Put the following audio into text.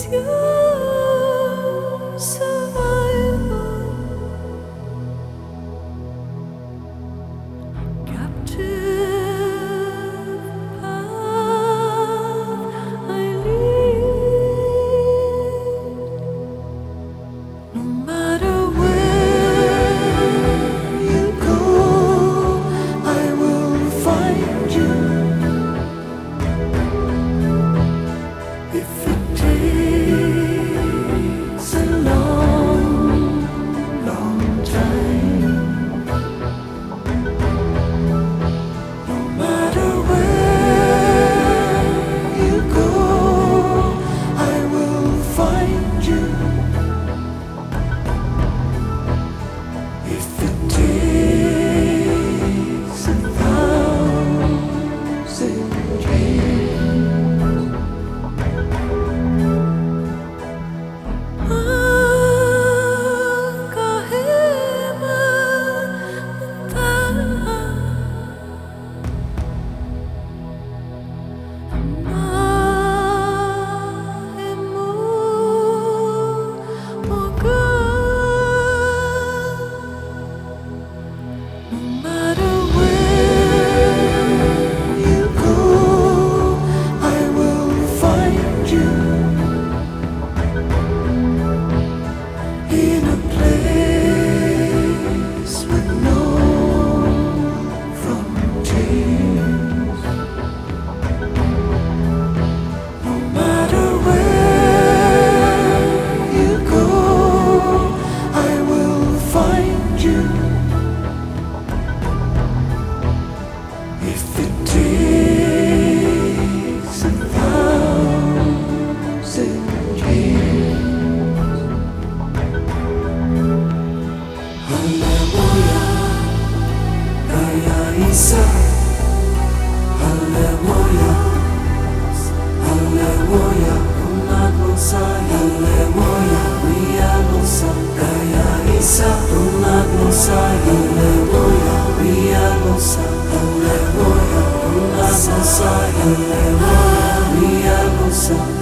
your survival. Captive path I lead. No matter where you go, I will find you. If it takes a long, long time, no matter where you go, I will find you. If it takes 1,000 years, no matter where you go, I will find you. In a place with no frontiers. No matter where you go, I will find you. If it takes 1,000 years. Haleluya, Gaya Isa. Haleluya, Haleluya, umat bangsa. Haleluya, Wiyanusa. Gaya Isa, umat bangsa. Haleluya, Wiyanusa. Haleluya, umat bangsa. Haleluya, Wiyanusa.